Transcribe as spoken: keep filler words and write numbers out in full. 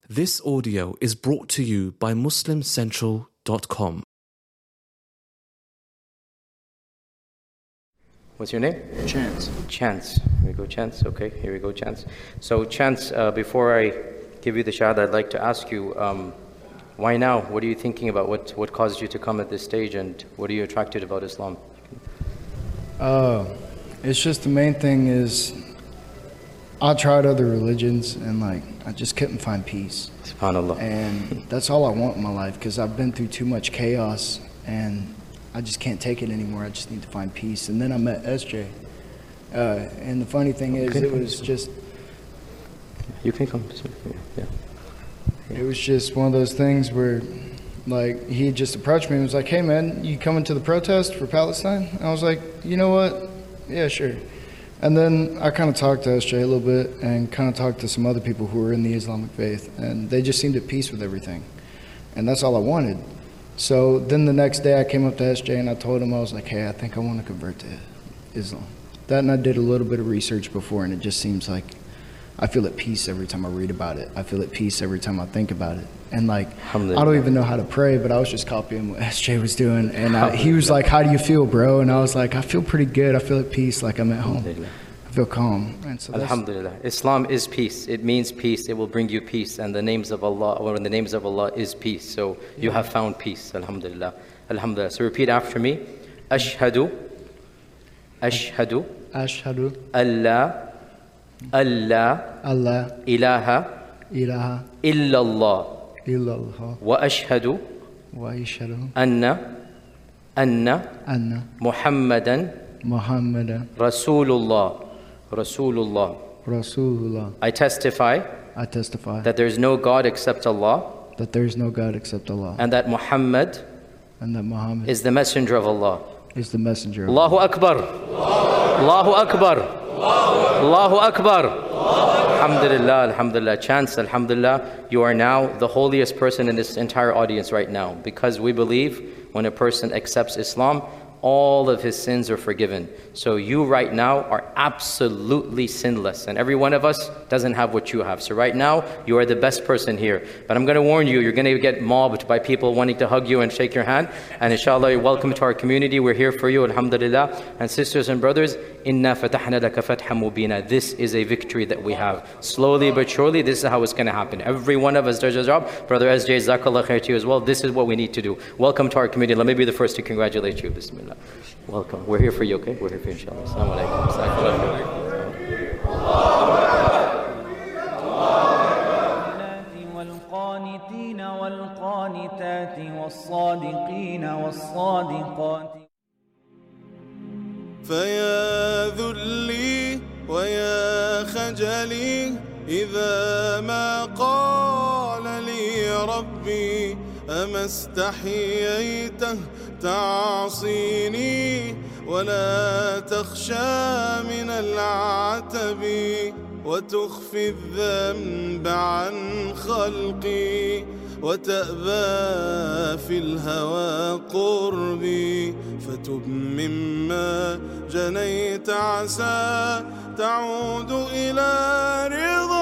This audio is brought to you by Muslim Central dot com. What's your name? Chance. Chance. Here we go, Chance. Okay, here we go, Chance. So, Chance, uh, before I give you the shahada, I'd like to ask you, um, why now? What are you thinking about? What what caused you to come at this stage, and what are you attracted about Islam? Uh, it's just the main thing is I tried other religions and like I just couldn't find peace. SubhanAllah. And that's all I want in my life because I've been through too much chaos and I just can't take it anymore. I just need to find peace. And then I met S J. Uh, and the funny thing is, it was just... You can come. Yeah. It was just one of those things where, like, he just approached me and was like, hey, man, you coming to the protest for Palestine? And I was like, you know what? Yeah, sure. And then I kind of talked to S J a little bit and kind of talked to some other people who were in the Islamic faith, and they just seemed at peace with everything. And that's all I wanted. So then the next day I came up to S J and I told him, I was like, hey, I think I want to convert to Islam. That and I did a little bit of research before, and it just seems like I feel at peace every time I read about it. I feel at peace every time I think about it. And like, I don't even know how to pray, but I was just copying what S J was doing. And I, he was like, how do you feel, bro? And I was like, I feel pretty good. I feel at peace, like I'm at home. I feel calm. And so Alhamdulillah. Islam is peace. It means peace. It will bring you peace. And the names of Allah, or in the names of Allah is peace. So you have found peace. Alhamdulillah. Alhamdulillah. So repeat after me. Ashhadu. Ashhadu. Ashhadu. Allah. Allah. Allah. Ilaha. Ilaha. Illallah. Illallah. Wa ashhadu. Wa ashhadu. Anna. Anna. Anna. Muhammadan. Muhammadan. Rasulullah. Rasulullah. Rasulullah. I testify. I testify. That there is no God except Allah. That there is no God except Allah. And that Muhammad. And that Muhammad. Is the messenger of Allah. Is the messenger of Allahu Akbar. Allahu Akbar. Allahu Akbar. Alhamdulillah, Alhamdulillah. Chance, Alhamdulillah. You are now the holiest person in this entire audience right now, because we believe when a person accepts Islam, all of his sins are forgiven. So you right now are absolutely sinless, and every one of us doesn't have what you have. So right now, you are the best person here. But I'm going to warn you, you're going to get mobbed by people wanting to hug you and shake your hand. And inshallah, you're welcome to our community. We're here for you, alhamdulillah. And sisters and brothers, inna fatahna laka fathan mubina. This is a victory that we have. Slowly but surely, this is how it's going to happen. Every one of us does our job. Brother S J, Jazakallah khair to you as well. This is what we need to do. Welcome to our community. Let me be the first to congratulate you. Bismillah. Welcome. We're here for you, okay? We're here for you, inshallah. Assalamu alaikum. والقانتين والقانتات والصادقين والصادقات فيا ذلي ويا خجلي إذا ما قال لي ربي أما استحييته تعصيني ولا تخشى من العتب وتخفي الذنب عن خلقي وتأبى في الهوى قربي فتب مما جنيت عسى تعود إلى رضا